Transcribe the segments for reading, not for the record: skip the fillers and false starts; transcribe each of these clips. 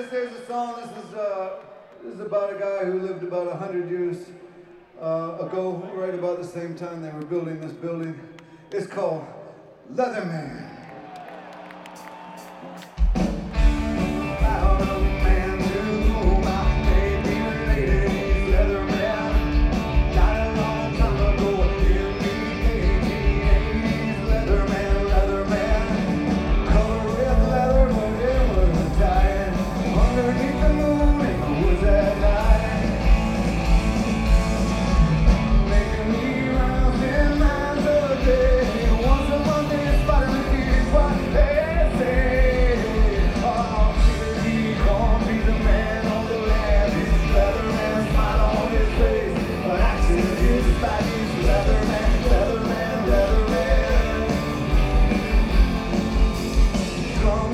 there's a song. This is about a guy who lived about 100 years ago, right about the same time they were building this building. It's called Leatherman.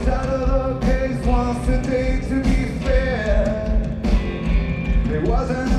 Today, to be fair, it wasn't